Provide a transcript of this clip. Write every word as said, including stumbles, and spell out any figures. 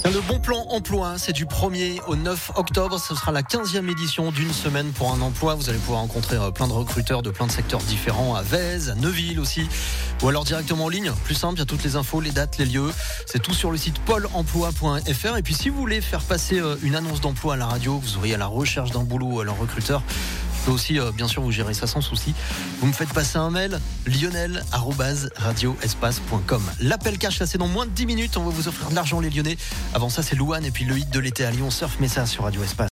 Le bon plan emploi, c'est du premier au neuf octobre. Ce sera la quinzième édition d'une semaine pour un emploi. Vous allez pouvoir rencontrer plein de recruteurs de plein de secteurs différents à Vèze, à Neuville aussi. Ou alors directement en ligne. Plus simple, il y a toutes les infos, les dates, les lieux. C'est tout sur le site pôle emploi point f r. Et puis si vous voulez faire passer une annonce d'emploi à la radio, vous auriez à la recherche d'un boulot à leur recruteur. Je peux aussi, euh, bien sûr, vous gérer ça sans souci. Vous me faites passer un mail, lionel arobase radio espace point com. L'appel cash, là, c'est dans moins de dix minutes. On va vous offrir de l'argent, les Lyonnais. Avant ça, c'est Louane et puis le hit de l'été à Lyon. Surf, mais ça sur Radio Espace.